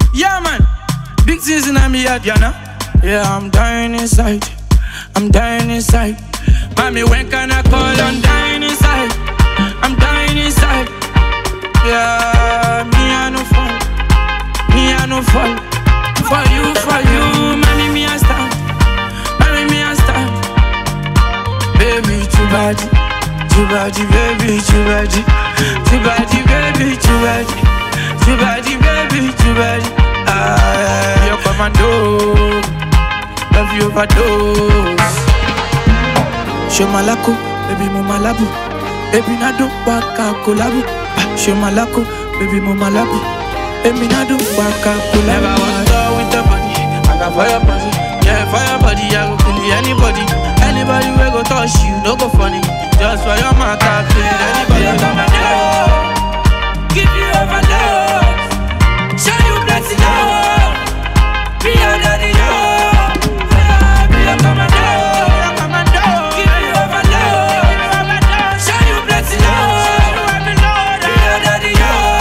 Yeah, man. Big things in me head, you know. Yeah, I'm dying inside. I'm dying inside. Mommy, when can I call? I'm dying inside. I'm dying inside. Yeah, me I no fall. Me I no fall. For you, mommy, me I stand. Mommy, me I stand. Baby, too bad. Too bad, baby, too bad. Too bad, baby, too bad. Too bad, baby, too bad. You're commando. Love you overdose. Show malako, baby mo malabu. Baby na do waka kolabu. Show malako, baby mo malabu. Baby na do waka kolabu. Never want to with the body. I got fire body. Yeah, fire body. I go kill anybody. Anybody we go touch you, no go funny. Just for your mouth, I kill anybody. Come and do. Give you overdose. Show you plenty love. Be under the yoke. Be a commando. Give you overload. Show you plenty love. Be under the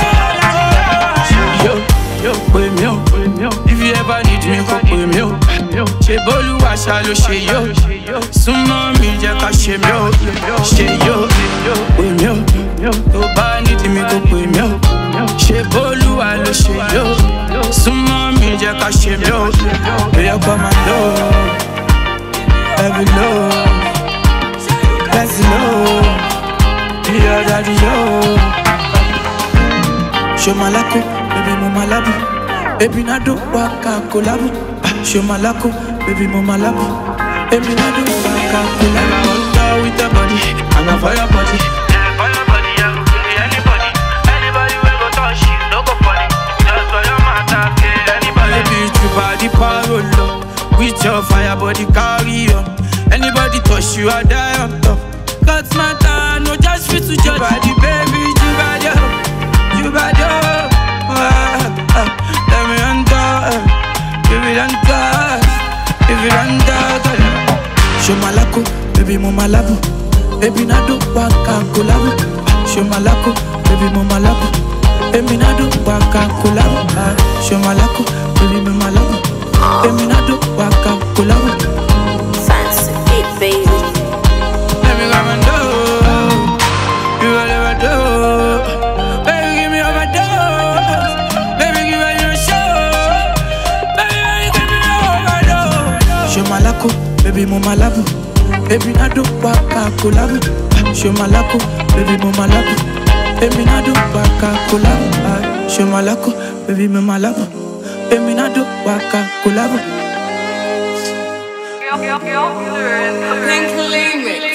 yoke. Pè mí o. If you ever need me, kò pè mí o. Ṣé bólúwa ṣá ló ṣe yó? Súnmọ́ mi jẹ́ ká ṣe mí o. Ṣe yó. Pè mí o. Tó bá need mi, kò pè mí o. Ṣé bólúwa ló ṣe yó? Súnmọ́ mi jẹ́ ká ṣe mí o. Be a commando. Every love, that's love. Be your daddy, yo. Show malako, baby mo malabu. Baby na do waka kolabu. Show malako, baby mo malabu. Baby na do waka kolabu. I want to with the body, I got fire body. Yeah, fire body, I go kill anybody. Anybody we go touch you, no go funny. Just for your matter, kill anybody. Baby, you body parolo. With your fire body carry on. Anybody touch you, I die on top. God's matter, no just fit to judge. Body, baby, you bad, yo. You bad, yo. Let me enter. Give it enter. Give it enter. Show malako, baby, mo malabu. Baby, na do waka kolabu. Show malako, baby, mo malabu. Baby, na do waka kolabu. Show malako, baby, mo malabu. Baby, na do waka kolabu. Fancy it, baby. Let me come and do. You will never do. Baby, give me overdose. Baby, give me your show. Baby, give me overdose. Show malako, baby, mo malabu. Baby, na do waka kolabu. Show malako, baby, mo malabu. Baby, na do waka kolabu. Show malako, baby, mo malabu. Baby, na do waka kolabu. Pink Limit.